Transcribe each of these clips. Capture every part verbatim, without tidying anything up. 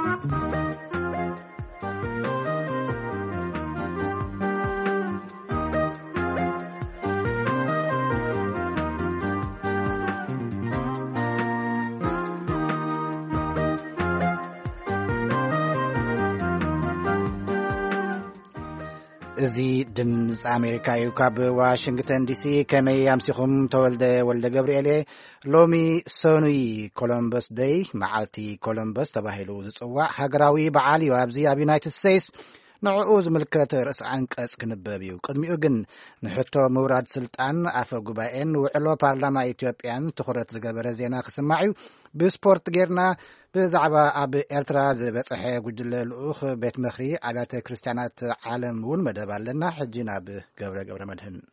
زي دمز أمريكا يوكاب واشنطن دي سي كما يمسخهم تولد ولد جبريل لومي سوني كولومبوس داي معالتي كولومبوس تباهلو زصواع هاجراوي بعالي وابزي اب يونايتد ستيتس نعوز ملكت رأس عنقص كنبابيو قدميو جن نحطو موراد سلطان أفا قبائن وعلو بارلما إثيوبيان تخرط زقبر زينا خسماعيو بسبورت غيرنا بزعبا أب إلترا زبصحي قجل الأخ بيت مخري عبات كريستيانات عالم ون مدبال لنا حجينا بقبر قبر مدهن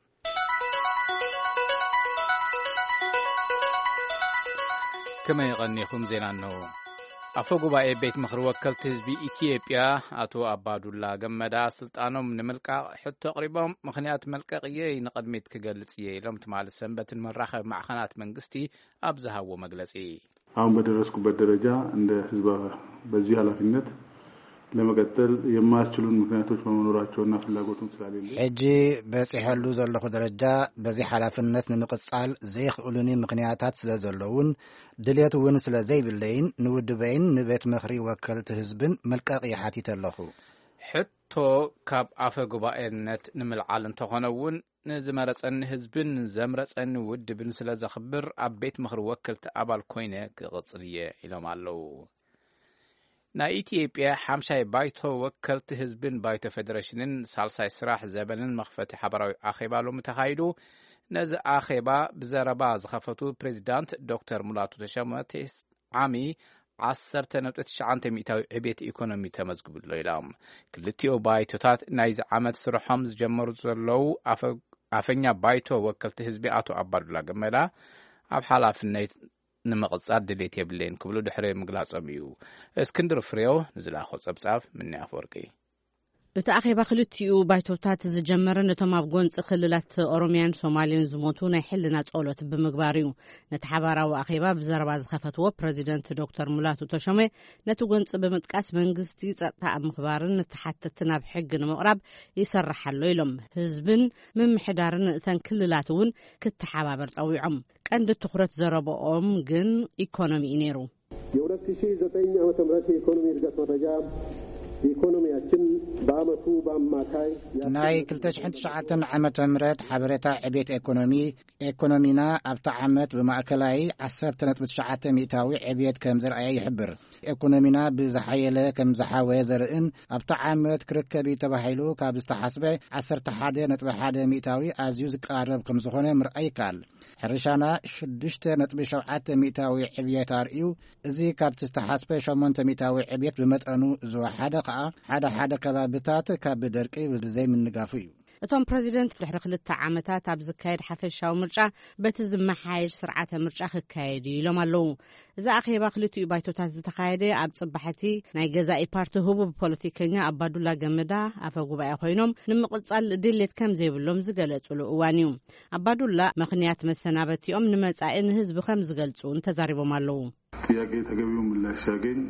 كما يغنيكم زينا أنه أفوقوا بيت مخر وكلت حزب إثيوبيا أتو أبادولا جمدا سلطانهم نملكا حتى قريبا مخنيات ملكقيه نقدمت كجلسيه لم تمال السنبة المراخة مع خنات منقستي أبزها ومجلسي አሁን በደረስኩበት ደረጃ እንደ ህዝብ በዚህ ኃላፊነት ለመቀጠል የማያስችሉን ምክንያቶች በመኖራቸውና ፍላጎቱም ስላሌለ እጂ በጽሕሉ ዘለኹ ደረጃ በዚህ ኃላፊነት ንምቅጻል ዘይኽእሉኒ ምክንያታት ስለዘለውን ድልየቱውን ስለዘይብለይን ንውድበይን ንቤት ምኽሪ ወከልቲ ህዝብን መልቀቅ ይሓቲት ኣለኹ ሕቶ ካብ ኣፈ ጉባኤነት ንምልዓል እንተኾነውን ንዝመረፀኒ ህዝብን ዘምረፀኒ ውድብን ስለ ዘኽብር ኣብ ቤት ምኽሪ ወከልቲ ኣባል ኮይነ ክቕጽል እየ ኢሎም ኣለዉ ናይ ኢትዮጵያ ሓምሻይ ባይቶ ወከልቲ ህዝብን ባይቶ ፌደሬሽንን ሳልሳይ ስራሕ ዘበንን መኽፈቲ ሓበራዊ ኣኼባ ሎሚ ተኻይዱ ነዚ ኣኼባ ብዘረባ ዝኸፈቱ ፕሬዚዳንት ዶክተር ሙላቱ ተሾመ ዓሚ عشرة نقطة تسعة مئوي عبيت إيكونومي تمزقبلو إلام كلتيو بايتوتات نايز عمد سرحام زجمر زلو عفنيا بايتو وكلت حزبي آتو أبادولا جمدا أب حالا في النيت نمقصاد دليت يبلين كبلو دحري مقلاص أميو اسكندر فريو نزل أخذ أبصاف مني أفوركي بتأخيبا خلتيو بايتوتات زجمرن نتوم أبغون خللات أوروميان سوماليين زموتون يحلنا تقولت بمقباريو نتحبارا وأخيبا بزرباز خفتوا بريزيدنت دكتور مولاتو تشومي نتوغن بمتقاس منغستي صطا مخبارن نتحتتنا بحق نمقرب يسرح له يلم حزبن من محدارن تن كللاتون كتحابر صويعم عند تخرت زربኦም ግን ኢኮኖሚ ኢኔሩ የ2009 ዓመተ ምህረት ኢኮኖሚ እድገት መረጃ ኢኮኖሚያችን በአመቱ በአማካይ ናይ ክልተ ሽሕን ትሽዓተን ዓመተ ምህረት ሓበሬታ ዕቤት ኢኮኖሚ ኢኮኖሚና ኣብታ ዓመት ብማእከላይ عشرة نقطة تسعة ሚእታዊ ዕቤት ከም ዘርአየ ይሕብር ኢኮኖሚና ብዝሓየለ ከም ዝሓወየ ዘርእን ኣብታ ዓመት ክርከብ ተባሂሉ ካብ ዝተሓስበ عشرة نقطة واحد ሚእታዊ ኣዝዩ ዝቀርብ ከም ዝኾነ ምርኣይ ይከኣል ሕርሻና ستة نقطة سبعة ሚእታዊ ዕቤት ኣርእዩ እዚ ካብ ዝተሓስበ ثمانية ሚእታዊ ዕቤት ብመጠኑ ዝወሓደ ከዓ ሓደ ሓደ ከባቢታት ካብ ደርቂ ብዘይ ምንጋፉ እዩ እቶም ፕሬዚደንት ድሕሪ ክልተ ዓመታት ኣብ ዝካየድ ሓፈሻዊ ምርጫ በቲ ዝመሓየሽ ስርዓተ ምርጫ ክካየድ ኢሎም ኣለዉ እዛ ኣኼባ ክልቲኡ ባይቶታት ዝተኻየደ ኣብ ጽባሕቲ ናይ ገዛኢ ፓርቲ ህቡብ ፖለቲከኛ ኣባዱላ ገመዳ ኣፈ ጉባኤ ኮይኖም ንምቕጻል ድሌት ከም ዘይብሎም ዝገለጹሉ እዋን እዩ ኣባዱላ ምኽንያት መሰናበቲኦም ንመጻኢ ንህዝቢ ከም ዝገልጹ ተዛሪቦም ኣለዉ ጥያቄ ተገቢው ምላሽ ያገኝ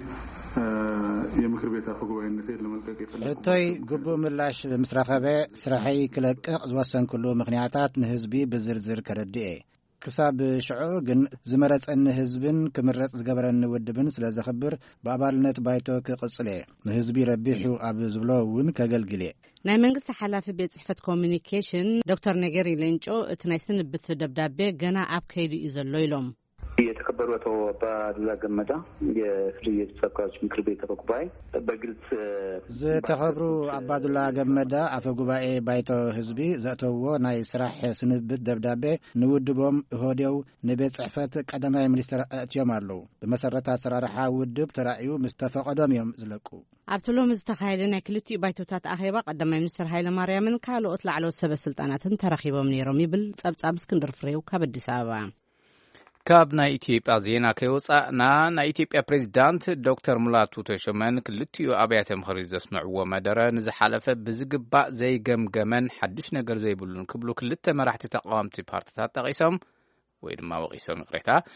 የምክር ቤት አፈ ጉባኤነት ለመልቀቅ ይፈልጋል እቶይ ግቡ ምላሽ ምስራኸበ ስራሐይ ክለቅቕ ዝወሰንኩሉ ምክንያታት ንህዝቢ ብዝርዝር ከረድኤ ክሳብ ሽዑ ግን ዝመረፀኒ ህዝብን ክምረጽ ዝገበረኒ ውድብን ስለ ዘኽብር በአባልነት ባይቶ ክቅጽለ ንህዝቢ ረቢሑ ኣብ ዝብሎ እውን ከገልግለ ናይ መንግስቲ ሓላፊ ቤት ጽሕፈት ኮሙኒኬሽን ዶክተር ነገሪ ሌንጮ እቲ ናይ ስንብት ደብዳቤ ገና ኣብ ከይዲ እዩ ዘሎ ኢሎም የተከበሩ አቶ አባዱላ ገመዳ የፍሪ ተወካዮች ምክር ቤት አፈ ጉባኤ በግልጽ ዝተኸብሩ አባዱላ ገመዳ አፈ ጉባኤ ባይቶ ህዝቢ ዘእተዎ ናይ ስራሕ ስንብት ደብዳቤ ንውድቦም ሆዴው ንቤት ጽሕፈት ቀዳማይ ሚኒስትር ኣትዮም ኣለዉ ብመሰረት ኣሰራርሓ ውድብ ተራእዩ ምስተፈቀዶም እዮም ዝለቁ ኣብቲ ሎሚ ዝተኻየደ ናይ ክልቲኡ ባይቶታት ኣኼባ ቀዳማይ ሚኒስትር ሃይለማርያምን ካልኦት ላዕለዎት ሰበስልጣናትን ተረኺቦም ነይሮም ይብል ጸብጻብ እስክንድር ፍሬው ካብ አዲስ አበባ ካብ ናይ ኢትዮጵያ ዜና ከይወፃእና ናይ ኢትዮጵያ ፕሬዚዳንት ዶክተር ሙላቱ ተሾመን ክልቲኡ ኣብያተ ምኽሪ ዘስምዕዎ መደረ ንዝሓለፈ ብዝግባእ ዘይገምገመን ሓድሽ ነገር ዘይብሉን ክብሉ ክልተ መራሕቲ ተቃዋምቲ ፓርቲታት ጠቂሶም ወይ ድማ ወቂሶም ይቕሬታ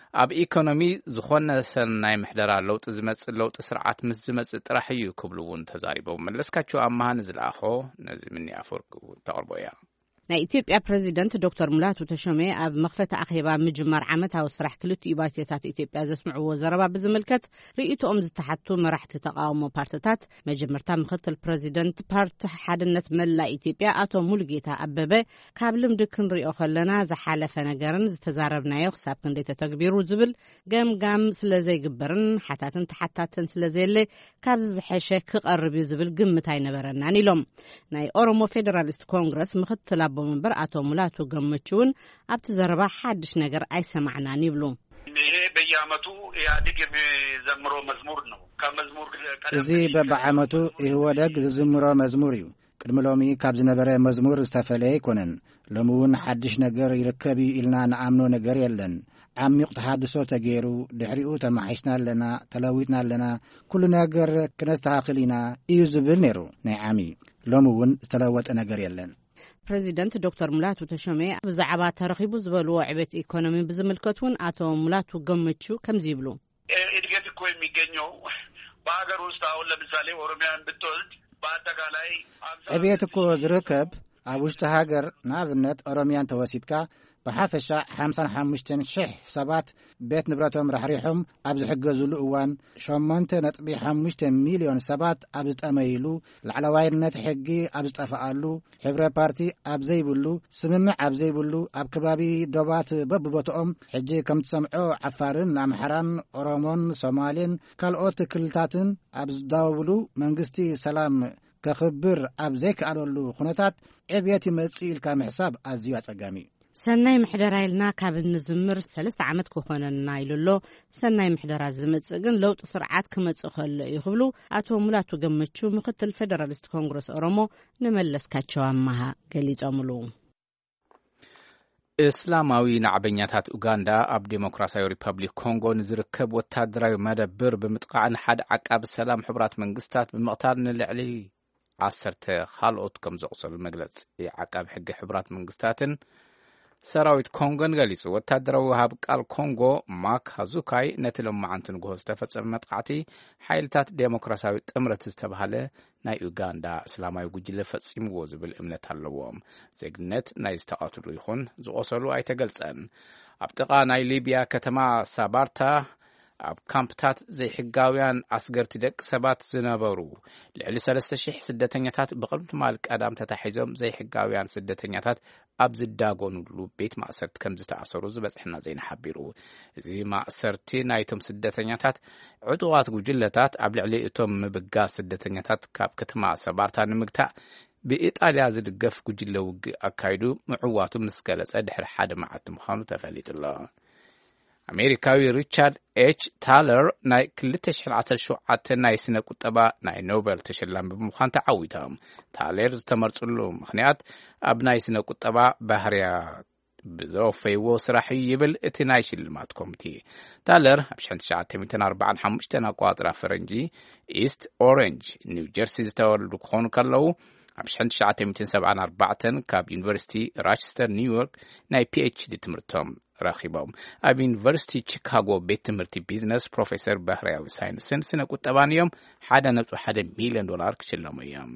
ኣብ ኢኮኖሚ ዝኾነ ሰናይ ምሕደራ ለውጢ ዝመጽእ ለውጢ ስርዓት ምስ ዝመጽእ ጥራሕ እዩ ክብሉ እውን ተዛሪቦም መለስካቸው ኣማሃን ዝለኣኾ ነዚ ምኒ ኣፈወርቂ ተቕርቦ እያ ናይ ኢትዮጵያ ፕሬዚደንት ዶክተር ሙላቱ ተሾመ ኣብ መኽፈቲ ኣኼባ ምጅማር ዓመታዊ ስራሕ ክልቲኡ ባይቶታት ኢትዮጵያ ዘስምዕዎ ዘረባ ብዝምልከት ርእይቶኦም ዝተሓቱ መራሕቲ ተቃውሞ ፓርቲታት መጀመርታ ምክትል ፕሬዚደንት ፓርቲ ሓድነት መላእ ኢትዮጵያ ኣቶ ሙሉጌታ ኣበበ ካብ ልምዲ ክንሪኦ ከለና ዝሓለፈ ነገርን ዝተዛረብናዮ ክሳብ ክንደይ ተተግቢሩ ዝብል ገምጋም ስለዘይግበርን ሓታትን ተሓታትን ስለዘየለ ካብ ዝዝሐሸ ክቐርብ እዩ ዝብል ግምት ኣይነበረናን ኢሎም ናይ ኦሮሞ ፌደራሊስት ኮንግረስ ምክትል መንበር አቶ ሙላቱ ገመቹን ኣብቲ ዘረባ ሓድሽ ነገር አይሰማዕናን ይብሉ ይሄ በየዓመቱ ኢህአዴግ የሚዘምሮ መዝሙር ነው ከመዝሙር እዚ በበዓመቱ ይወደግ ዝዝምሮ መዝሙር እዩ ቅድሚ ሎሚ ካብ ዝነበረ መዝሙር ዝተፈለየ ይኮነን ሎሚ እውን ሓድሽ ነገር ይርከብ ኢልና ንኣምኖ ነገር የለን ዓሚቕ ተሓድሶ ተገይሩ ድሕሪኡ ተማሒሽና ኣለና ተለዊጥና ኣለና ኩሉ ነገር ክነስተኻኽል ኢና እዩ ዝብል ነይሩ ናይ ዓሚ ሎሚ እውን ዝተለወጠ ነገር የለን ፕሬዚደንት ዶክተር ሙላቱ ተሾመ ብዛዕባ ተረኺቡ ዝበልዎ ዕቤት ኢኮኖሚ ብዝምልከቱን አቶ ሙላቱ ገመቹ ከምዚ ይብሉ እድገት እኮ የሚገኘው በሀገር ውስጥ አሁን ለምሳሌ ኦሮሚያን ብትወስድ በአጠቃላይ ዕቤት እኮ ዝርከብ ኣብ ውሽጢ ሃገር ንኣብነት ኦሮሚያን ተወሲድካ ብሓፈሻ ሓምሳ ወሓሙሽተ ሽሕ ሰባት ቤት ንብረቶም ረሕሪሖም ኣብ ዝሕገዝሉ እዋን ሸሞንተ ነጥቢ ሓሙሽተ ሚልዮን ሰባት ኣብ ዝጠመይሉ ላዕለዋይነት ሕጊ ኣብ ዝጠፍኣሉ ሕብረ ፓርቲ ኣብ ዘይብሉ ስምምዕ ኣብ ዘይብሉ ኣብ ከባቢ ዶባት በብቦትኦም ሕጂ ከም ትሰምዖ ዓፋርን ኣምሓራን ኦሮሞን ሶማሌን ካልኦት ክልታትን ኣብ ዝዳወብሉ መንግስቲ ሰላም ከኽብር ኣብ ዘይከኣለሉ ኩነታት ዕብየት ይመጽእ ኢልካ ምሕሳብ ኣዝዩ ኣጸጋሚ ሰናይ ምሕደራ ኢልና ካብ እንዝምር ሰለስተ ዓመት ክኾነና ኢሉሎ ሰናይ ምሕደራ ዝመጽእ ግን ለውጢ ስርዓት ክመጽእ ከሎ ይኽብሉ አቶ ሙላቱ ገመቹ ምክትል ፌደራሊስት ኮንግረስ ኦሮሞ ንመለስካቸው ኣማሃ ገሊጾምሉ እስላማዊ ናዕበኛታት ኡጋንዳ ኣብ ዴሞክራሲያዊ ሪፐብሊክ ኮንጎ ንዝርከብ ወታደራዊ መደብር ብምጥቃዕን ሓደ ዓቃቢ ሰላም ሕቡራት መንግስታት ብምቕታል ንልዕሊ ዓሰርተ ካልኦት ከም ዘቕሰሉ መግለፂ ዓቃቢ ሕጊ ሕቡራት መንግስታትን ሰራዊት ኮንጎን ገሊጹ ወታደራዊ ሃብ ቃል ኮንጎ ማክ ሃዙካይ ነቲ ሎማዓንቲ ንግሆ ዝተፈጸመ መጥቃዕቲ ሓይልታት ዴሞክራሲያዊ ጥምረት ዝተባሃለ ናይ ኡጋንዳ እስላማዊ ጉጅለ ፈጺምዎ ዝብል እምነት ኣለዎም ዜግነት ናይ ዝተቃትሉ ይኹን ዝቆሰሉ ኣይተገልጸን ኣብ ጥቓ ናይ ሊብያ ከተማ ሳባርታ ኣብ ካምፕታት ዘይሕጋውያን ኣስገርቲ ደቂ ሰባት ዝነበሩ ልዕሊ ሰለስተ ሽሕ ስደተኛታት ብቕድሚ ማል ቀዳም ተታሒዞም ዘይሕጋውያን ስደተኛታት ኣብ ዝዳጎንሉ ቤት ማእሰርቲ ከም ዝተኣሰሩ ዝበፅሕና ዜና ሓቢሩ እዚ ማእሰርቲ ናይቶም ስደተኛታት ዕጡቓት ጉጅለታት ኣብ ልዕሊ እቶም ምብጋስ ስደተኛታት ካብ ከተማ ሳባርታ ንምግታእ ብኢጣልያ ዝድገፍ ጉጅለ ውግእ ኣካይዱ ምዕዋቱ ምስ ገለጸ ድሕሪ ሓደ መዓልቲ ምዃኑ ተፈሊጡሎ ኣሜሪካዊ ሪቻርድ ኤች ታለር ናይ ክልተ ሽሕ ዓሰርተ ሸውዓተ ናይ ስነ ቁጠባ ናይ ኖቤል ተሸላሚ ብምዃን ተዓዊቶም ታለር ዝተመርጹሉ ምኽንያት ኣብ ናይ ስነ ቁጠባ ባህርያ ብዘወፈይዎ ስራሕ ይብል እቲ ናይ ሽልማት ኮሚቴ ታለር ኣብ ሽሕን ትሽዓተ ኣርባዕን ሓሙሽተን ኣቆጣጥራ ፈረንጂ ኢስት ኦሬንጅ ኒው ጀርሲ ዝተወለዱ ክኾኑ ከለዉ ኣብ ሽሕን ትሽዓተ ሰብዓን ኣርባዕተን ካብ ዩኒቨርሲቲ ራቸስተር ኒውዮርክ ናይ ፒኤችዲ ትምህርቶም ረኺቦም ኣብ ዩኒቨርሲቲ ቺካጎ ቤት ትምህርቲ ቢዝነስ ፕሮፌሰር ባህርያዊ ሳይንስን ስነ ቁጠባን እዮም ሓደ ነጥቢ ሓደ ሚልዮን ዶላር ክሽለሙ እዮም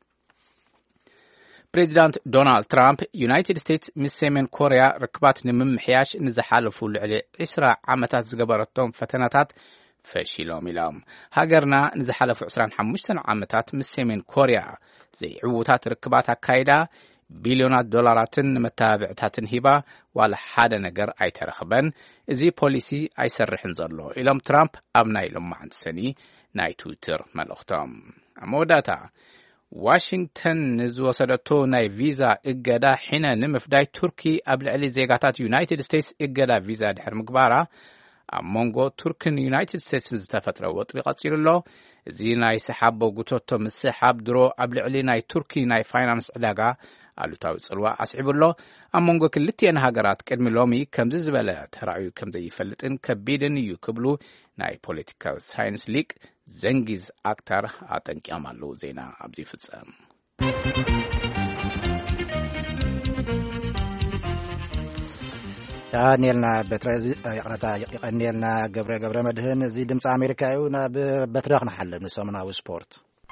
ፕሬዚዳንት ዶናልድ ትራምፕ ዩናይትድ ስቴትስ ምስ ሰሜን ኮርያ ርክባት ንምምሕያሽ ንዝሓለፉ ልዕሊ ዒስራ ዓመታት ዝገበረቶም ፈተናታት ፈሺሎም ኢሎም ሃገርና ንዝሓለፉ ዒስራን ሓሙሽተ ዓመታት ምስ ሰሜን ኮርያ ዘይዕውታት ርክባት ኣካይዳ ቢልዮናት ዶላራትን መተባብዕታትን ሂባ ዋላ ሓደ ነገር ኣይተረኽበን እዚ ፖሊሲ ኣይሰርሕን ዘሎ ኢሎም ትራምፕ ኣብ ናይ ሎማዓንቲ ሰኒ ናይ ትዊተር መልእኽቶም ኣብ መወዳእታ ዋሽንግተን ንዝወሰደቶ ናይ ቪዛ እገዳ ሒነ ንምፍዳይ ቱርኪ ኣብ ልዕሊ ዜጋታት ዩናይትድ ስቴትስ እገዳ ቪዛ ድሕሪ ምግባራ ኣብ መንጎ ቱርክን ዩናይትድ ስቴትስን ዝተፈጥረ ወጥሪ ቀፂሉሎ እዚ ናይ ሰሓብ ቦጉቶቶ ምስሓብ ድሮ ኣብ ልዕሊ ናይ ቱርኪ ናይ ፋይናንስ ዕዳጋ ኣሉታዊ ጽልዋ ኣስዒቡሎ ኣብ መንጎ ክልቲአን ሃገራት ቅድሚ ሎሚ ከምዚ ዝበለ ተራእዩ ከም ዘይፈልጥን ከቢድን እዩ ክብሉ ናይ ፖለቲካዊ ሳይንስ ሊቅ ዘንጊዝ ኣክታር ኣጠንቂቖም ኣለዉ ዜና ኣብዚ ይፍጸም قنيلنا بترز يقرأ قنيلنا قبر قبر مدهن زي دمس أمريكا يونا بترخنا حل نسمنا وسبورت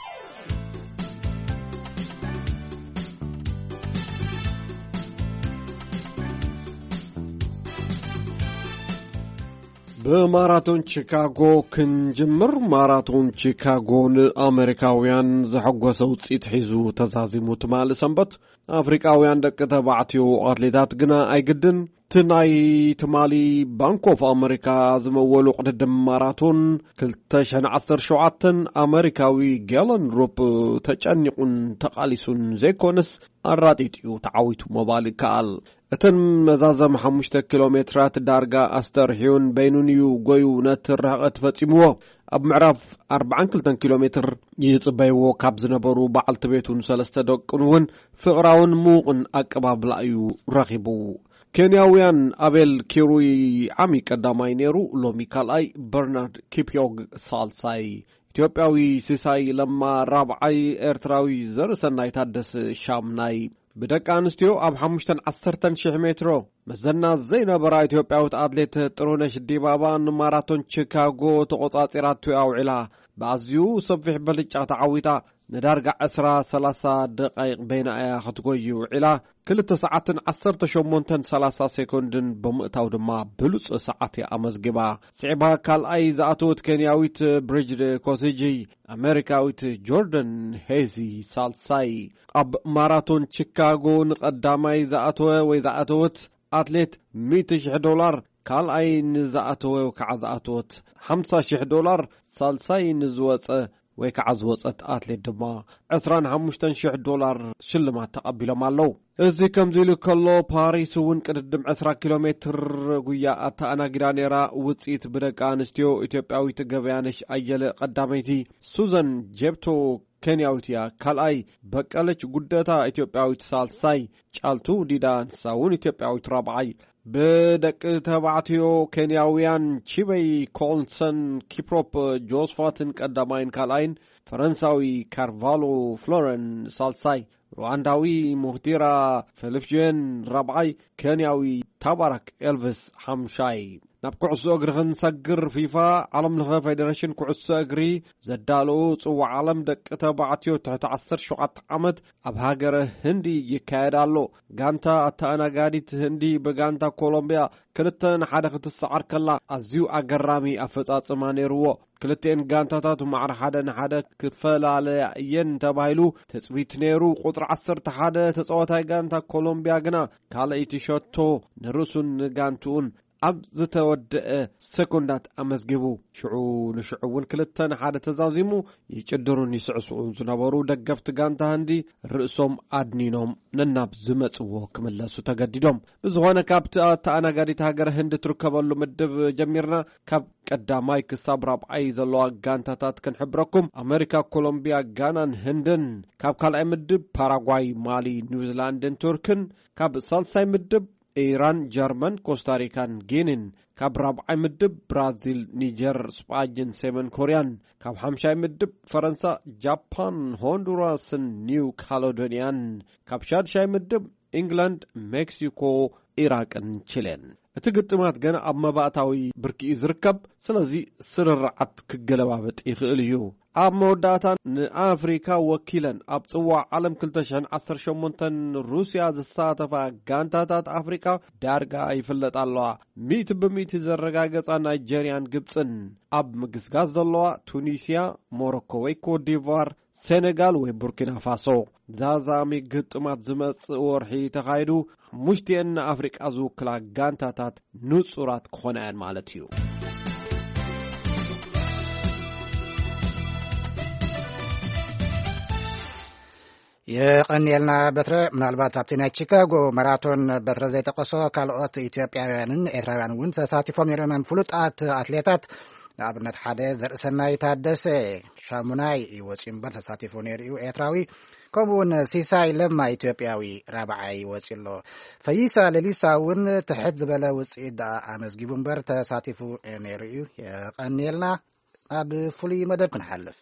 بماراثون شيكاغو كنجمر ماراثون شيكاغو أمريكاويان زحقو صوت حيزو تزازيمو تمال سنبت أفريقاويان دك تبعتيو أتليتات قنا أي قدن تناي تمالي بانكو في أمريكا زمولو قدد ماراثون كلتشن عصر شعاتن أمريكاوي جالن روب تجانيقون تقاليسون زيكونس الراديتيو تعويتو مبالي كال اتن مزازم حمشت كيلومترات دارجا استرحيون بينونيو قويو نتر رغت فتيمو اب معرف أربعين كلتن كيلومتر يصبيو كاب زنبرو بعلت بيتون سلسته دقنون فقراون موقن اقباب لايو رغبو كينياويان أبل كيروي عمي قداماي نيرو لومي كالاي برنارد كيبيوغ سالساي ኢትዮጵያዊ ሲሳይ ለማ ራብዓይ ኤርትራዊ ዘርሰናይ ታደሰ ሻምናይ بدك أنستيو أب حمشتن عصرتن شح مترو مزنا زينا برا إثيوبياوت أتليت ترونش ديبابا ماراثون شيكاغو تقطع إيراتو أو علا بعزيو صفح بلج تعويتا ندارجع أسرة ثلاثة دقائق بين أيا خطويو علا كل تسعة عصرت شومونتن ثلاثة سكوندن بمقتاو دما بلوس ساعات أمزجبا صعبها كال أي زاتوت كينياويت بريجد كوسيجي أمريكاويت جوردن هيزي سالساي أب ماراثون شيكاغو نقداماي زاتوه وزاتوت أتليت مئة شح دولار كال أي نزاتوه وكعزاتوت خمسة شح دولار سالساي نزوت ويكعزوت أتليت دما عشرين حمشتن شح دولار شلما تقبلوا مالو إذا كم زيلو كله باريس ونقدم عشرة كيلومتر قويا أتا أنا جرانيرا وتصيت بدك أنستيو إثيوبياوي تجابيانش أجل قداميتي سوزان جبتو كينياوتيا كالاي بقالج قدتا إثيوبياوي تسالساي چالتو ديدان ساون إثيوبياوي رابعاي بدك تبعتيو كينياويان تشيبي كولسن كيبروب جوزفاتن قدامين كالاين فرنساوي كارفالو فلورن سالساي روانداوي مهديرا فلفجين رابعاي كينياوي تبارك إلفيس حمشاي ناب كعسو أجرغن سجر فيفا عالم لغا فيدريشن كعسو أجري زدالو صو عالم دك تبعتيو تحت عصر شعات عمد أبهاجر هندي يكايدالو غانتا أتانا قاديت هندي بغانتا كولومبيا كلتن حادة السعر كلا أزيو أجرامي أفتات مانيرو كلتين غانتاتات معر حدا حدا كفلا على ين تبايلو تثبيت نيرو قطر عصر تحدا تصوتاي غانتا كولومبيا غنا كالايتي شوتو نرسون غانتون أب زتودع سكوندات أمزجبو شعو نشعون كلتن حدا تزازيمو يقدرون يسعسعون زنبرو دقفت غانتا هندي رئسهم أدنينهم نناب زمتسو كملاسو تقديدهم بزغوانا كابت تانا قادي تهاجر هند تركبالو مدب جميرنا كاب قداماي كساب رابعاي زلوا غانتاتات كنحبركم أمريكا كولومبيا غانان هندن كاب كالعي مدب باراغواي مالي نيوزيلاندن تركن كاب سالساي مدب إيران جرمن كوستاريكان جينين كاب رابعاي مدب برازيل نيجر سباجن سيمن كوريان كاب حمشاي مدب فرنسا جابان هوندوراس نيو كالودونيان كاب شادشاي مدب إنجلاند مكسيكو إيراقن تشيلين اتقطمات غنا اب مباتاوي بركي يزركب سلازي سررعت كغلبابط يخيليو اب موداتان افريكا وكيلن اب صوا عالم كلتشن عشرة شمونتن روسيا زساتفا غانتاتات افريكا دارغا يفلطالوا ميت بميت زرغاغصا نيجيريان غبصن اب مغسغاز زلوا تونيسيا موروكو وي كوت ديفوار سنغال وي بوركينا فاسو زازامي غطمات زمص ورحي تخايدو مشتين أفريقيا أزو كلا غانتاتات نصورات كونان مالتيو يقنيلنا بتر من البات ابتنا شيكاغو ماراثون بتر زي تقصو كالوت إثيوبياويان إيرتراويان ون تساتيفهم يرمن فلوطات أتليتات لابنت حدا زرسناي تادسه شاموناي يوصين بر تساتيفو نيريو إيرتراوي كمون سيساي لما إثيوبياوي رابعاي وصيلو فيسا لليسا ون تحت زبلا وصيد امزغيبون بر تساتيفو نيريو يقنيلنا اب فلي مدب كنحلف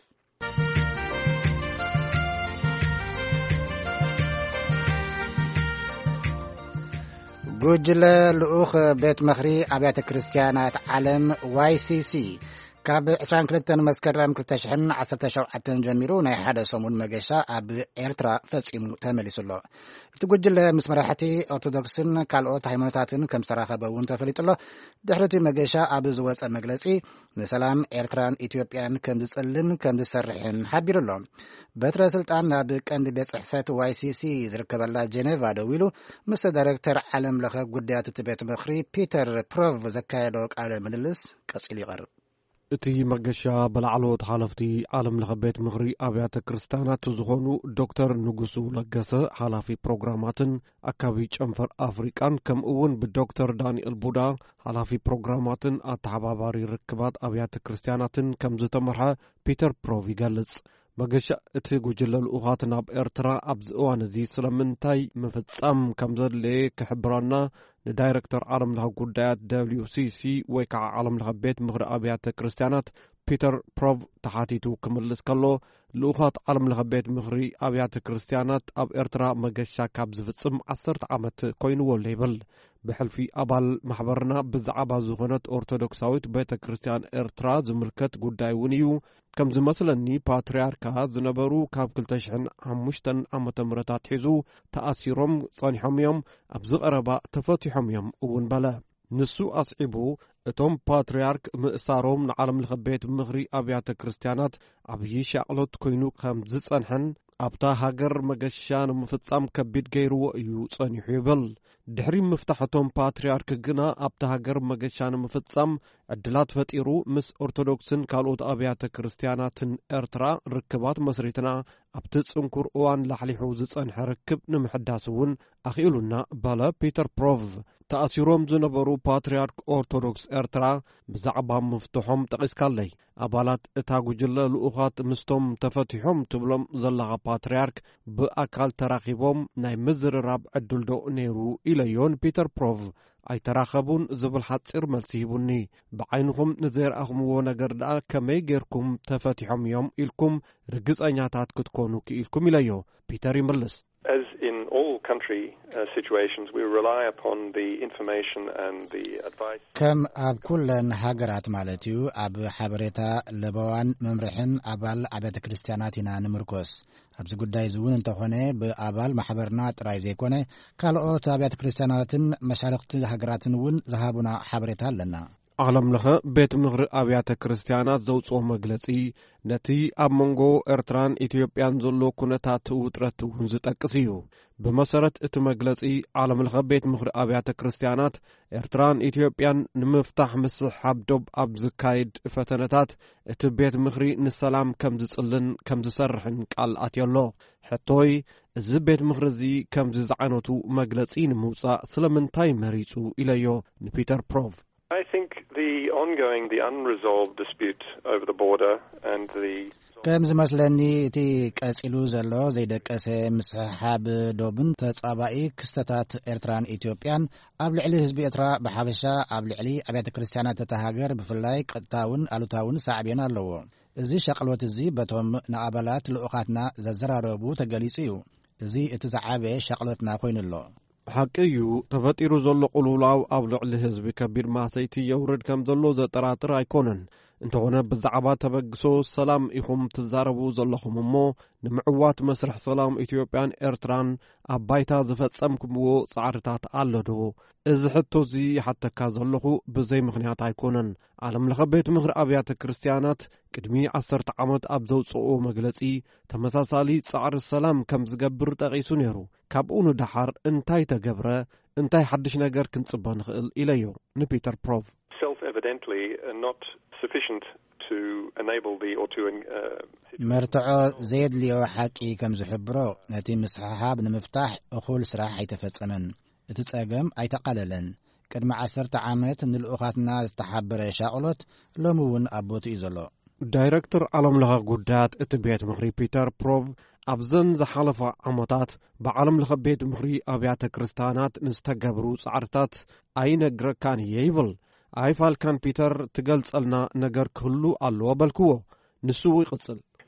ጉጅለ ልኡኽ ቤት ምኽሪ ኣብያተ ክርስቲያናት ዓለም ዋይ ሲ ሲ ካብ عشرين وثلاثة መስከረም ሁለት ሺህ ዓሰርተ ሸውዓተ ጀሚሩ ናይ ሓደ ሰሙን መገሻ ኣብ ኤርትራ ፈጺሙ ተመሊሱሎ። እቲ ጉጅለ ምስ መራሕቲ ኦርቶዶክስን ካልኦት ሃይማኖታትን ከም ዝተራኸበ እውን ተፈሊጡሎ። ድሕሪ እቲ መገሻ ኣብ ዝወፀ መግለጺ ንሰላም ኤርትራን ኢትዮጵያን ከም ዝጸልም ከም ዝሰርሕን ሓቢሩሎ። በትረ ስልጣን ናብ ቀንዲ ቤት ጽሕፈት ዋይ ሲ ሲ ዝርከበላ ጀኔቫ ደው ኢሉ ምስ ዳይሬክተር ዓለም ለኸ ጉዳያት እቲ ቤት ምኽሪ ፒተር ፕሮቭ ዘካየዶ ቃለ ምልልስ ቀጺሉ ይቐርብ። እቲ መገሻ በላዕሎት ሓለፍቲ ዓለም ለኸ ቤት ምኽሪ ኣብያተ ክርስቲያናት ዝኾኑ ዶክተር ንጉሱ ለገሰ ሓላፊ ፕሮግራማትን ኣካቢ ጨንፈር ኣፍሪቃን ከምኡ እውን ብዶክተር ዳንኤል ቡዳ ሓላፊ ፕሮግራማትን ኣተሓባባሪ ርክባት ኣብያተ ክርስቲያናትን ከም ዝተመርሐ ፒተር ፕሮቭ ይገልጽ። መገሻ እቲ ጉጅለ ልኡኻት ናብ ኤርትራ ኣብዚ እዋን እዚ ስለምንታይ ምፍጻም ከም ዘድለየ ክሕብረና ንዳይሬክተር ዓለም ለኸ ጉዳያት ደብሊው ሲ ሲ ወይ ከዓ ዓለም ለኸ ቤት ምኽሪ ኣብያተ ክርስቲያናት ፒተር ፕሮቭ ተሓቲቱ ክምልስ ከሎ ልኡኻት ዓለም ለኸ ቤት ምኽሪ ኣብያተ ክርስቲያናት ኣብ ኤርትራ መገሻ ካብ ዝፍጽም ዓሰርተ ዓመት ኮይኑዎ ይብል። ብሕልፊ ኣባል ማሕበርና ብዛዕባ ዝኾነት ኦርቶዶክሳዊት ቤተ ክርስቲያን ኤርትራ ዝምልከት ጉዳይ እውን እዩ። ከም ዝመስለኒ ፓትርያርካ ዝነበሩ ካብ ክልተ ሽሕ ሓሙሽተ ዓመተ ምህረት ሒዙ ተኣሲሮም ጸኒሖም እዮም፣ ኣብ ዝቐረባ ተፈቲሖም እዮም እውን በለ። ንሱ ኣስዒቡ እቶም ፓትርያርክ ምእሳሮም ንዓለም ለኸ ቤት ምኽሪ ኣብያተ ክርስቲያናት ዓብዪ ሻቕሎት ኮይኑ ከም ዝጸንሐን ኣብታ ሃገር መገሻ ንምፍጻም ከቢድ ገይርዎ እዩ ጸኒሑ ይብል። ድሕሪ ምፍታሕቶም ፓትርያርክ ግና ኣብታ ሃገር መገሻ ንምፍጻም ዕድላት ፈጢሩ ምስ ኦርቶዶክስን ካልኦት ኣብያተ ክርስቲያናትን ኤርትራ ርክባት መስሪትና ኣብቲ ጽንኩር እዋን ላሕሊሑ ዝጸንሐ ርክብ ንምሕዳስ እውን ኣኽኢሉና ባለ ፒተር ፕሮቭ። ተኣሲሮም ዝነበሩ ፓትርያርክ ኦርቶዶክስ ኤርትራ ብዛዕባ ምፍትሖም ጠቒስካለይ። ኣባላት እታ ጉጅለ ልኡኻት ምስቶም ተፈቲሖም ትብሎም ዘለኻ ፓትርያርክ ብኣካል ተራኺቦም ናይ ምዝርራብ ዕድል ዶ ነይሩ ኢለዮን ፒተር ፕሮቭ። ኣይተራኸቡን ዝብል ሓፂር መልሲ ሂቡኒ። ብዓይንኹም ንዘይረኣኹምዎ ነገር ደኣ ከመይ ጌርኩም ተፈቲሖም እዮም ኢልኩም ርግጸኛታት ክትኮኑ ክኢልኩም ኢለዮ። ፒተር ይምልስ። As in all country uh, situations, we rely upon the information and the advice. ከም ኣብ ኩለን ሃገራት ማለት እዩ ኣብ ሓበሬታ ለበዋን መምርሕን ኣባል ኣብያተ ክርስቲያናት ኢና ንምርኮስ። ኣብዚ ጉዳይ እውን እንተኾነ ብኣባል ማሕበርና ጥራይ ዘይኮነ ካልኦት ኣብያተ ክርስቲያናትን መሻርክቲ ሃገራትን እውን ዝሃቡና ሓበሬታ ኣለና። ዓለም ለኸ ቤት ምኽሪ ኣብያተ ክርስቲያናት ዘውፅኦ መግለጺ ነቲ ኣብ መንጎ ኤርትራን ኢትዮጵያን ዘሎ ኩነታት ውጥረት እውን ዝጠቅስ እዩ። ብመሰረት እቲ መግለጺ ዓለም ለኸ ቤት ምኽሪ ኣብያተ ክርስቲያናት ኤርትራን ኢትዮጵያን ንምፍታሕ ምስሓብ ዶብ ኣብ ዝካየድ ፈተነታት እቲ ቤት ምኽሪ ንሰላም ከም ዝጽልን ከም ዝሰርሕን ቃል ኣትየሎ። ሕቶይ እዚ ቤት ምኽሪ እዚ ከምዚ ዝዓይነቱ መግለጺ ንምውጻእ ስለምንታይ መሪጹ ኢለዮ ንፒተር ፕሮቭ። I think the ongoing, the unresolved dispute over the border and the... ከም ዝመስለኒ እቲ ቀጺሉ ዘሎ ዘይደቀሰ ምስሓብ ዶብን ተጻባኢ ክስተታት ኤርትራን ኢትዮጵያን ኣብ ልዕሊ ህዝቢ ኤርትራ ብሓበሻ ኣብ ልዕሊ ኣብያተ ክርስቲያናት እታ ሃገር ብፍላይ ቀጥታውን ኣሉታውን ሳዕቤን ኣለዎ። እዚ ሸቕሎት እዚ በቶም ንኣባላት ልኡኻትና ዘዘራረቡ ተገሊጹ እዩ። እዚ እቲ ዝዓበየ ሸቕሎትና ኮይኑሎ ሓቂ እዩ። ተፈጢሩ ዘሎ ቁልውላው ኣብ ልዕሊ ህዝቢ ከቢድ ማሰይቲ የውርድ ከም ዘሎ ዘጠራጥር ኣይኮነን። እንተኾነ ብዛዕባ ተበግሶ ሰላም ኢኹም ትዛረቡ ዘለኹም እሞ ንምዕዋት መስርሕ ሰላም ኢትዮጵያን ኤርትራን ኣብ ባይታ ዝፈጸምኩምዎ ጻዕርታት ኣሎ ዶ? እዚ ሕቶ እዚ ሓተካ ዘለኹ ብዘይ ምኽንያት ኣይኮነን። ዓለም ለኸ ቤት ምኽሪ ኣብያተ ክርስቲያናት ቅድሚ ዓሰርተ ዓመት ኣብ ዘውፅኦ መግለጺ ተመሳሳሊ ጻዕሪ ሰላም ከም ዝገብር ጠቒሱ ነይሩ። ካብኡ ንዳሓር እንታይ ተገብረ? እንታይ ሓድሽ ነገር ክንጽበ ንኽእል ኢለዮ ንፒተር ፕሮቭ። Self-evidently uh, not sufficient to enable the or to uh, መርትዖ ዘየድልዮ ሓቂ ከም ዝሕብሮ ነቲ ምስሓብ ንምፍታሕ እኹል ስራሕ ኣይተፈጸመን። እቲ ጸገም ኣይተቃለለን። ቅድሚ ዓሰርተ ዓመት ንልኡኻትና ዝተሓበረ ሻቕሎት ሎሚ እውን ኣብ ቦቱ እዩ ዘሎ። ዳይሬክተር ዓለም ለኸ ጉዳያት እቲ ቤት ምኽሪ ፒተር ፕሮቭ ኣብዘን ዝሓለፈ ዓመታት ብዓለም ለኸ ቤት ምኽሪ ኣብያተ ክርስቲያናት ንዝተገብሩ ጻዕርታት ኣይነግረካን እየ ይብል። ኣይፋልካን ፒተር ትገልጸልና ነገር ክህሉ ኣለዎ በልክዎ። ንሱ ይቕጽል።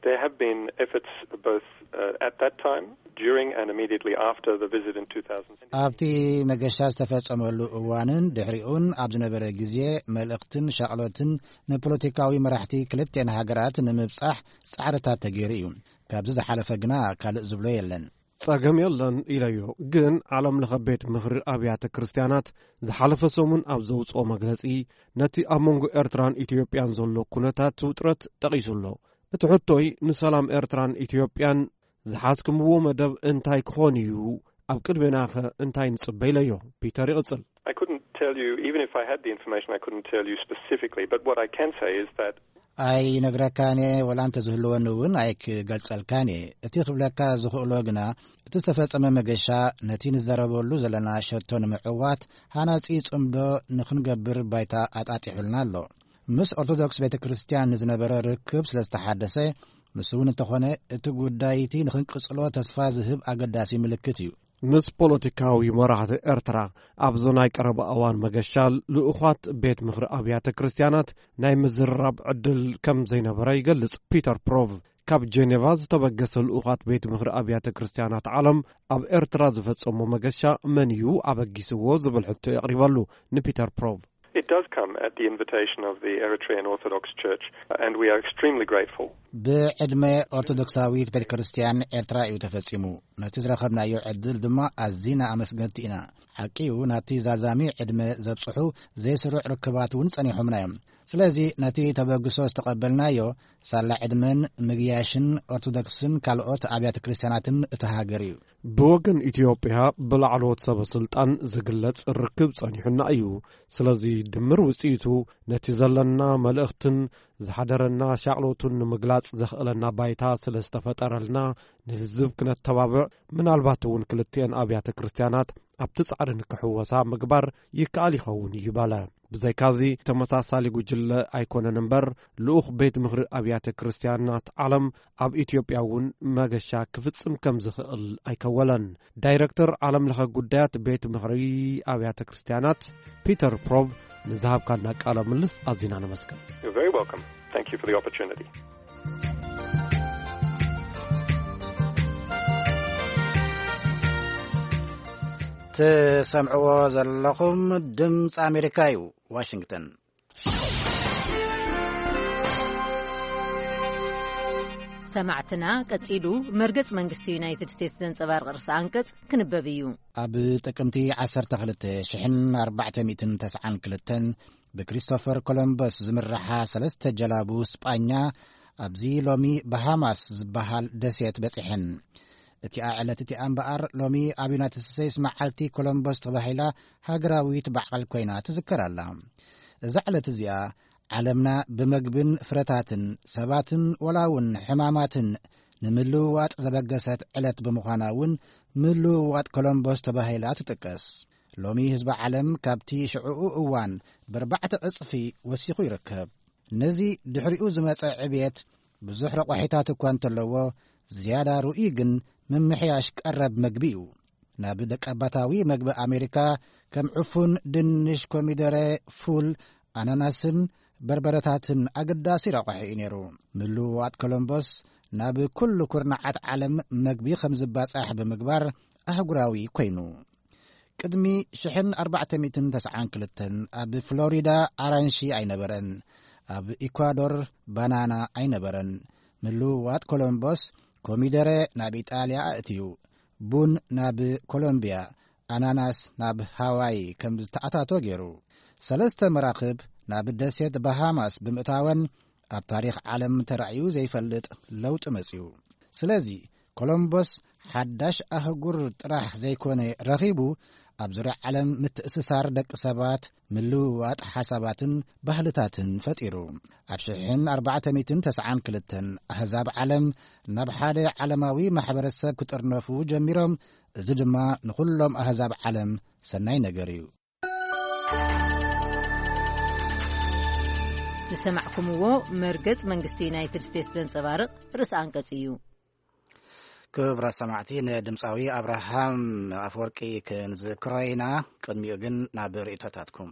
There have been efforts both uh, at that time, during and immediately after the visit in two thousand. ኣብቲ መገሻ ዝተፈጸመሉ እዋንን ድሕሪኡን ኣብ ዝነበረ ግዜ መልእኽትን ሻቕሎትን ንፖለቲካዊ መራሕቲ ክልቴን ሃገራት ንምብጻሕ ጻዕርታት ተገይሩ እዩ። ካብዚ ዝሓለፈ ግና ካልእ ዝብሎ የለን። ጸገም የለን ኢለዮ ግን ዓለም ለኸ ቤት ምኽሪ ኣብያተ ክርስቲያናት ዝሓለፈ ሰሙን ኣብ ዘውፅኦ መግለጺ ነቲ ኣብ መንጎ ኤርትራን ኢትዮጵያን ዘሎ ኩነታት ውጥረት ጠቒሱሎ። እቲ ሕቶይ ንሰላም ኤርትራን ኢትዮጵያን ዝሓዝክምዎ መደብ እንታይ ክኾን እዩ? ኣብ ቅድሜናኸ እንታይ ንጽበይ ለዮ? ፒተር ይቕጽል። I couldn't tell you, even if I had the information, I couldn't tell you specifically, but what I can say is that ኣይ ነግረካኔ ወላ እንተ ዝህልወኒ እውን ኣይክገልጸልካኔ እቲ ክብለካ ዝኽእሎ ግና እቲ ዝተፈጸመ መገሻ ነቲ ንዘረበሉ ዘለና ሸቶ ንምዕዋት ሃናጺ ጽምዶ ንኽንገብር ባይታ ኣጣጢሑልና ኣሎ። ምስ ኦርቶዶክስ ቤተ ክርስቲያን ንዝነበረ ርክብ ስለ ዝተሓደሰ ምስ እውን እንተኾነ እቲ ጉዳይቲ ንኽንቅጽሎ ተስፋ ዝህብ ኣገዳሲ ምልክት እዩ። ምስ ፖለቲካዊ መራሕቲ ኤርትራ ኣብዞ ናይ ቀረባ እዋን መገሻል ልኡኻት ቤት ምኽሪ ኣብያተ ክርስቲያናት ናይ ምዝርራብ ዕድል ከም ዘይነበረ ይገልጽ ፒተር ፕሮቭ። ካብ ጄኔቫ ዝተበገሰ ልኡኻት ቤት ምኽሪ ኣብያተ ክርስቲያናት ዓለም ኣብ ኤርትራ ዝፈጸሞ መገሻ መን እዩ ኣበጊስዎ ዝብል ሕቶ የቕሪበሉ ንፒተር ፕሮቭ። It does come at the invitation of the Eritrean Orthodox Church, and we are extremely grateful. ብዕድመ ኦርቶዶክሳዊት ቤተ ክርስቲያን ኤርትራ እዩ ተፈጺሙ። ነቲ ዝረኸብናዮ ዕድል ድማ ኣዝና ኣመስገንቲ ኢና። ሓቂኡ ናቲ ዛዛሚ ዕድመ ዘብጽሑ ዘይስሩዕ ርክባት እውን ጸኒሖምና እዮም። ስለዚ ነቲ ተበግሶ ዝተቐበልናዮ ሳላ ዕድመን ምግያሽን ኦርቶዶክስን ካልኦት ኣብያተ ክርስቲያናትን እተሃገር እዩ። ብወገን ኢትዮጵያ ብላዕለዎት ሰበ ስልጣን ዝግለጽ ርክብ ጸኒሑና እዩ። ስለዚ ድምር ውጽኢቱ ነቲ ዘለና መልእኽትን ዝሓደረና ሻቕሎቱን ንምግላጽ ዘኽእለና ባይታ ስለ ዝተፈጠረልና ንህዝብ ክነተባብዕ ምናልባት እውን ክልቲአን ኣብያተ ክርስቲያናት ኣብቲ ጻዕሪ ንክሕወሳ ምግባር ይከኣል ይኸውን እዩ ባለ። ብዘይካዚ ተመሳሳሊ ጉጅለ ኣይኮነን እምበር ልኡኽ ቤት ምኽሪ ኣብያተ ክርስቲያናት ዓለም ኣብ ኢትዮጵያ እውን መገሻ ክፍጽም ከም ዝኽእል ኣይከወለን። ዳይሬክተር ዓለም ለኸ ጉዳያት ቤት ምኽሪ ኣብያተ ክርስቲያናት ፒተር ፕሮቭ ንዝሃብካና ቃለ ምልስ ኣዝና ነመስግን። You're very welcome. Thank you for the opportunity. ትሰምዕዎ ዘለኹም ድምፂ ኣሜሪካ እዩ ዋሽንግተን። ሰማዕትና ቀጺሉ መርገጽ መንግስቲ ዩናይትድ ስቴትስ ዘንጸባርቕ ርእሲ አንቀጽ ክንበብ እዩ። ኣብ ጥቅምቲ ዓሰርተ ክልተ ሽሕን ኣርባዕተ ሚእትን ተስዓን ክልተን ብክሪስቶፈር ኮሎምበስ ዝምርሓ ሰለስተ ጀላቡ ስጳኛ ኣብዚ ሎሚ ባሃማስ ዝበሃል ደሴት በጺሐን። እቲኣ ዕለት እቲኣ እምበኣር ሎሚ ኣብ ዩናይትድ ስቴትስ መዓልቲ ኮሎምበስ ተባሂላ ሃገራዊት በዓል ኮይና ትዝከራላ። እዛ ዕለት እዚኣ ዓለምና ብምግብን ፍረታትን ሰባትን ወላውን ሕማማትን ንምልውዋጥ ዘበገሰት ዕለት ብምዃና እውን ምልውዋጥ ኮሎምበስ ተባሂላ ትጥቀስ። ሎሚ ህዝቢ ዓለም ካብቲ ሽዑኡ እዋን ብርባዕተ ዕጽፊ ወሲኹ ይርከብ። ነዚ ድሕሪኡ ዝመጸ ዕብየት ብዙሕ ረቑሒታት እኳ እንተለዎ ዝያዳ ርኡይ ግን ምምሕያሽ ቀረብ መግቢ እዩ። ናብ ደቀባታዊ መግቢ ኣሜሪካ ከም ዕፉን ድንሽ፣ ኮሚደረ፣ ፉል፣ ኣናናስን በርበረታትን ኣገዳሲ ረቑሒ እዩ ነይሩ። ምልውዋጥ ኮሎምበስ ናብ ኩሉ ኩርናዓት ዓለም መግቢ ከም ዝባጻሕ ብምግባር ኣህጉራዊ ኮይኑ ቅድሚ ሽሕን ኣርባዕተ ሚእትን ተስዓን ክልተን ኣብ ፍሎሪዳ ኣራንሺ ኣይነበረን፣ ኣብ ኢኳዶር ባናና ኣይነበረን። ምልውዋጥ ኮሎምበስ ኮሚደረ ናብ ኢጣልያ ኣእትዩ፣ ቡን ናብ ኮሎምቢያ፣ ኣናናስ ናብ ሃዋይ ከም ዝተኣታቶ ገይሩ። ሰለስተ መራኽብ ናብ ደሴት ባሃማስ ብምእታወን ኣብ ታሪኽ ዓለም ተራእዩ ዘይፈልጥ ለውጢ መጽዩ። ስለዚ ኮሎምበስ ሓዳሽ ኣህጉር ጥራሕ ዘይኮነ ረኺቡ ኣብ ዙርያ ዓለም ምትእስሳር ደቂ ሰባት ምልውዋጥ ሓሳባትን ባህልታትን ፈጢሩ። ኣብ ሽሕን ኣርባዕተ ሚእትን ተስዓን ክልተን ኣህዛብ ዓለም ናብ ሓደ ዓለማዊ ማሕበረሰብ ክጥርነፉ ጀሚሮም። እዚ ድማ ንኹሎም ኣህዛብ ዓለም ሰናይ ነገር እዩ። ንሰማዕኩምዎ መርገጽ መንግስቲ ዩናይትድ ስቴትስ ዘንጸባርቕ ርእሲ አንቀጽ እዩ። ክብራ ሰማዕቲ ንድምፃዊ ኣብርሃም ኣፈወርቂ ክንዝክሮ ኢና። ቅድሚኡ ግን ናብ ርእቶታትኩም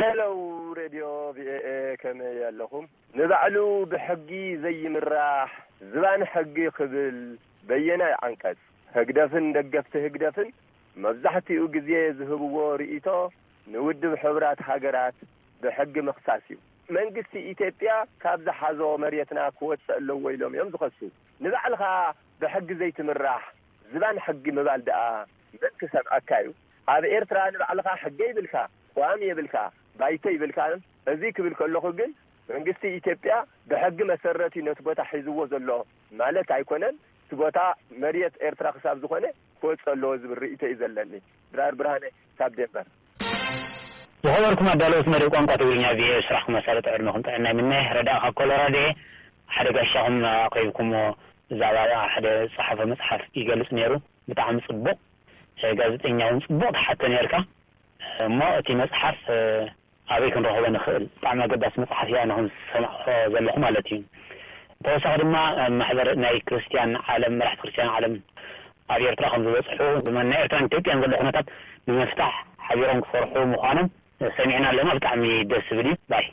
هلو راديو ቪኦኤ ከመይ ኣለኹም ንባዕሉ ብሕጊ ዘይምራሕ ዝባን ሕጊ ክብል በየናይ አንቀጽ ህግደፍን ደገፍቲ ህግደፍን መብዛሕትኡ ግዜ ዝህብዎ ርእይቶ ንውድብ ሕብራት ሃገራት ብሕጊ ምኽሳስ እዩ መንግስቲ ኢትዮጵያ ካብ ዝሓዞ መሬትና ክወፅእ ኣለዎ ኢሎም እዮም ዝኸሱ ንባዕልኻ ብሕጊ ዘይትምራሕ ዝባን ሕጊ ምባል ደኣ ምክሰብዓካ እዩ ኣብ ኤርትራ ንባዕልኻ ሕጊ ይብልካ ቋሚ ይብልካ ባይተ ይብልካ እዚ ክብል ከለኹ ግን መንግስቲ ኢትዮጵያ ብሕጊ መሰረት ነቲ ቦታ ሒዝዎ ዘሎ ማለት ኣይኮነን እቲ ቦታ መሬት ኤርትራ ክሳብ ዝኾነ ክወፅእ ኣለዎ ዝብል ርእይቶ እዩ ዘለኒ ድራር ብርሃነ ካብ ደንበር ዝኸበርኩም ኣዳለውት መደብ ቋንቋ ትግርኛ ቪኦኤ ስራሕኩም መሳለጥ ዕድመኩም ጥዕና ምነ ረዳእ ካብ ኮሎራዶ ሓደ ጋሻኹም ኣኸይብኩም ብዛዕባ ሓደ ፀሓፈ መፅሓፍ ይገልጽ ነይሩ ብጣዕሚ ጽቡቕ ጋዜጠኛ እውን ጽቡቕ ተሓተ ነርካ እሞ እቲ መፅሓፍ ኣበይ ክንረኽቦ ንኽእል ብጣዕሚ ኣገዳሲ መፅሓፍ እያ ንኹም ሰማዕኹ ዘለኹ ማለት እዩ ተወሳኺ ድማ ማሕበር ናይ ክርስቲያን ዓለም መራሕቲ ክርስቲያን ዓለም ኣብ ኤርትራ ከም ዝበፅሑ ብመናይ ኤርትራን ኢትዮጵያን ዘሎ ኩነታት ብምፍታሕ ሓቢሮም ክሰርሑ ምዃኖም ሰሚዕና ኣለና ብጣዕሚ ደስ ዝብል እዩ ባይ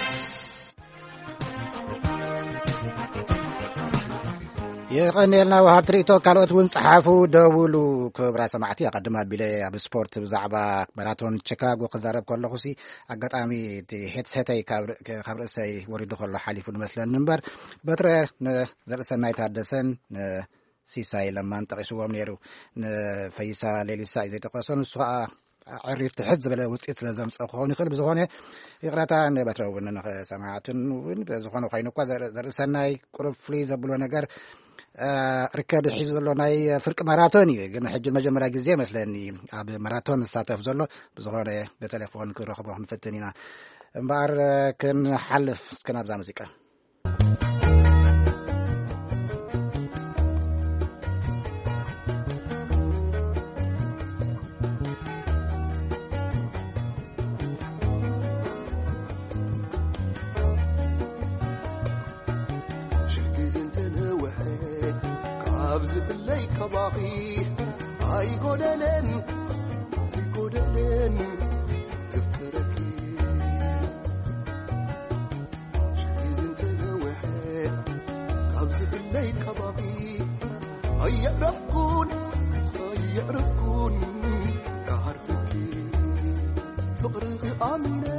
የቀኒልና ወሃብ ትርኢቶ ካልኦት እውን ፀሓፉ ደውሉ ክብራ ሰማዕቲ ኣቀድማ ቢለ ኣብ ስፖርት ብዛዕባ ማራቶን ቺካጎ ክዛረብ ከለኹ ሲ ኣጋጣሚ እቲ ሄድሴተይ ካብ ርእሰይ ወሪዱ ከሎ ሓሊፉ ንመስለኒ እምበር በትረ ንዘርእሰናይ ታደሰን ሲሳይ ለማን ጠቂስዎም ነይሩ ንፈይሳ ሌሊሳ እዩ ዘይጠቀሶ ንሱ ከዓ ዕሪር ትሕት ዝበለ ውፅኢት ስለ ዘምፅእ ክኸውን ይኽእል ብዝኾነ ይቕረታ ንበትረ እውን ንሰማዕትን እውን ብዝኾነ ኮይኑ እኳ ዘርእሰናይ ቁሩብ ፍሉይ ዘብሎ ነገር ርከድ ሒዙ ዘሎ ናይ ፍርቂ ማራቶን እዩ ግን ሕጂ መጀመርያ ግዜ መስለኒ ኣብ ማራቶን ዝሳተፍ ዘሎ ብዝኾነ ብቴሌፎን ክረኽቦ ክንፍትን ኢና እምበር ክንሓልፍ እስከናብዛ ሙዚቃ Ay godelen, ay godelen, zifraki. Shizin tanawahe, kabzi billay kabaqi. Ay yarafkun, ay yarafkun, kaharfaki. Faqri amina.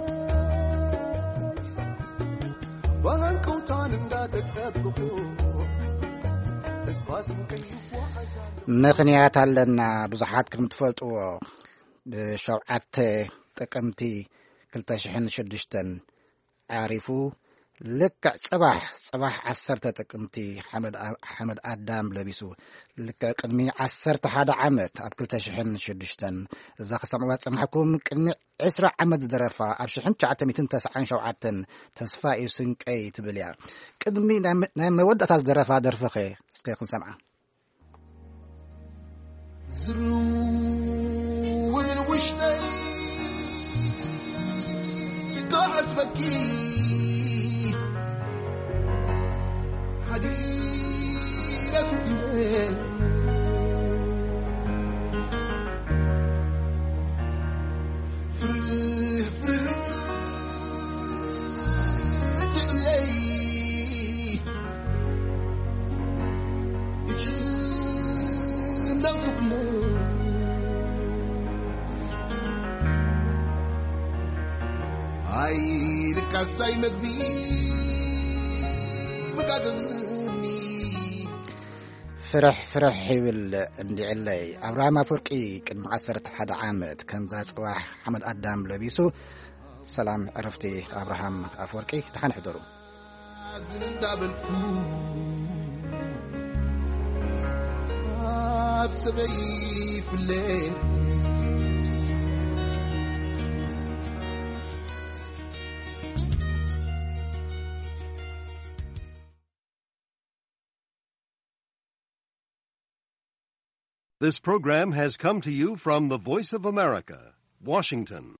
Bahan kautan inda tatsabqu. Asfasin kayf ምክንያት ኣለና ብዙሓት ከም ትፈልጥዎ ብሸውዓተ ጥቅምቲ ክልተ ሽሕን ሽዱሽተን ዓሪፉ ልክዕ ፅባሕ ፅባሕ ዓሰርተ ጥቅምቲ ሓመድ ኣዳም ለቢሱ ልክዕ ቅድሚ ዓሰርተ ሓደ ዓመት ኣብ ክልተ ሽሕን ሽዱሽተን እዛ ክሰምዕዋ ፀናሕኩም ቅድሚ ዕስራ ዓመት ዝደረፋ ኣብ ሽሕን ትሽዓተ ሚእትን ተስዓን ሸውዓተን ተስፋ እዩ ስንቀይ ትብል እያ ቅድሚ ናይ መወዳእታ ዝደረፋ ደርፈኸ እስከ ክንሰምዓ زرو الوشتي قاعد فكي حديرة فتنين فرح فرح دلي يجينا قبله Ay, the kasay magbi magagani. فرح فرح ይብል እንዲዕለይ ኣብርሃም ኣፈወርቂ ቅድሚ ዓሰርተ ሓደ ዓመት ከምዛ ፅዋሕ ሓመድ ኣዳም ለቢሱ ሰላም ዕረፍቲ ኣብርሃም ኣፈወርቂ ተሓን ሕደሩ ኣብ ሰበይ ፍለይ This program has come to you from the Voice of America, Washington.